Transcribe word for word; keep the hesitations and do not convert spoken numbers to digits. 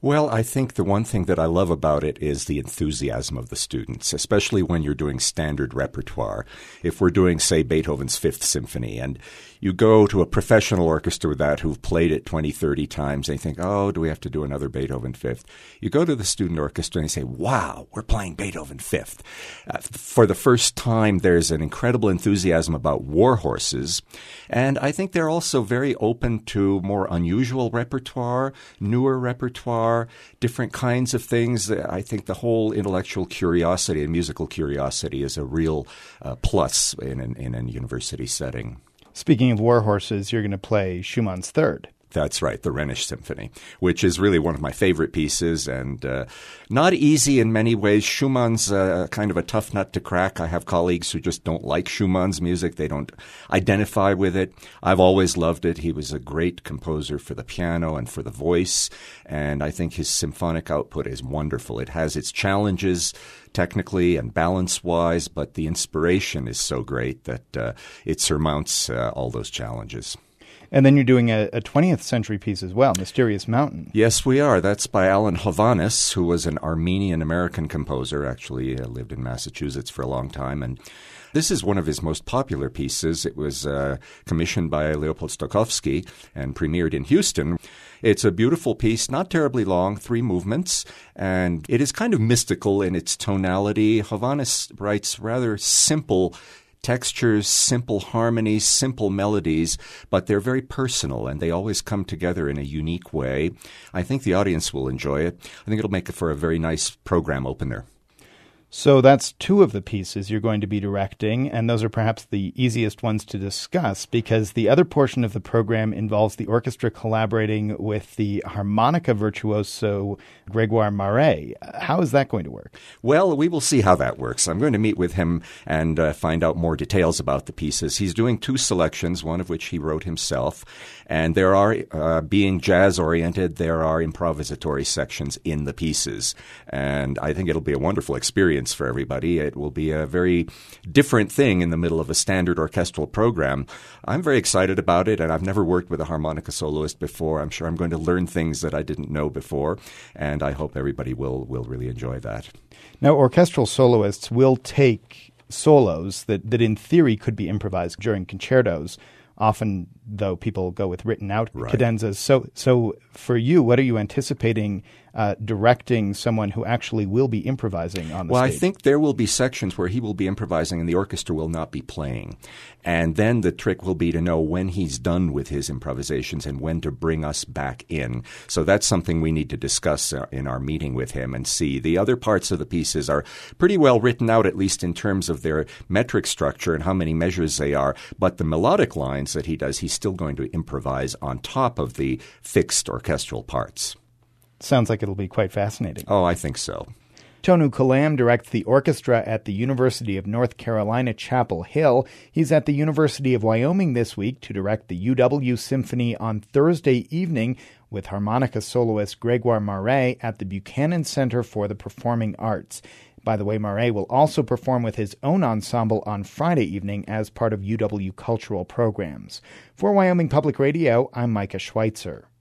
Well, I think the one thing that I love about it is the enthusiasm of the students, especially when you're doing standard repertoire. If we're doing, say, Beethoven's Fifth Symphony, and you go to a professional orchestra with that who've played it twenty, thirty times, and they think, oh, do we have to do another Beethoven Fifth? You go to the student orchestra and you say, wow, we're playing Beethoven Fifth. Uh, for the first time, there's an incredible enthusiasm about war horses, and I think they're also very open to more unusual repertoire, newer repertoire, different kinds of things. I think the whole intellectual curiosity and musical curiosity is a real uh, plus in an, in a university setting. Speaking of war horses, you're going to play Schumann's Third. That's right, the Rhenish Symphony, which is really one of my favorite pieces and uh, not easy in many ways. Schumann's uh, kind of a tough nut to crack. I have colleagues who just don't like Schumann's music. They don't identify with it. I've always loved it. He was a great composer for the piano and for the voice, and I think his symphonic output is wonderful. It has its challenges technically and balance-wise, but the inspiration is so great that uh, it surmounts uh, all those challenges. And then you're doing a, a twentieth century piece as well, Mysterious Mountain. Yes, we are. That's by Alan Hovhaness, who was an Armenian-American composer, actually uh, lived in Massachusetts for a long time. And this is one of his most popular pieces. It was uh, commissioned by Leopold Stokowski and premiered in Houston. It's a beautiful piece, not terribly long, three movements, and it is kind of mystical in its tonality. Hovhaness writes rather simple textures, simple harmonies, simple melodies, but they're very personal and they always come together in a unique way. I think the audience will enjoy it. I think it'll make it for a very nice program opener. So that's two of the pieces you're going to be directing, and those are perhaps the easiest ones to discuss because the other portion of the program involves the orchestra collaborating with the harmonica virtuoso Grégoire Maret. How is that going to work? Well, we will see how that works. I'm going to meet with him and uh, find out more details about the pieces. He's doing two selections, one of which he wrote himself, and there are, uh, being jazz-oriented, there are improvisatory sections in the pieces, and I think it'll be a wonderful experience for everybody. It will be a very different thing in the middle of a standard orchestral program. I'm very excited about it, and I've never worked with a harmonica soloist before. I'm sure I'm going to learn things that I didn't know before, and I hope everybody will, will really enjoy that. Now, orchestral soloists will take solos that, that in theory could be improvised during concertos. Often, though, people go with written-out right. cadenzas. So, so for you, what are you anticipating uh, directing someone who actually will be improvising on the well, stage? Well, I think there will be sections where he will be improvising and the orchestra will not be playing. And then the trick will be to know when he's done with his improvisations and when to bring us back in. So that's something we need to discuss uh, in our meeting with him and see. The other parts of the pieces are pretty well written out, at least in terms of their metric structure and how many measures they are. But the melodic lines that he does, he's still going to improvise on top of the fixed orchestral parts. Sounds like it'll be quite fascinating. Oh, I think so. Tonu Kalam directs the orchestra at the University of North Carolina, Chapel Hill. He's at the University of Wyoming this week to direct the U W Symphony on Thursday evening with harmonica soloist Grégoire Maret at the Buchanan Center for the Performing Arts. By the way, Maret will also perform with his own ensemble on Friday evening as part of U W cultural programs. For Wyoming Public Radio, I'm Micah Schweitzer.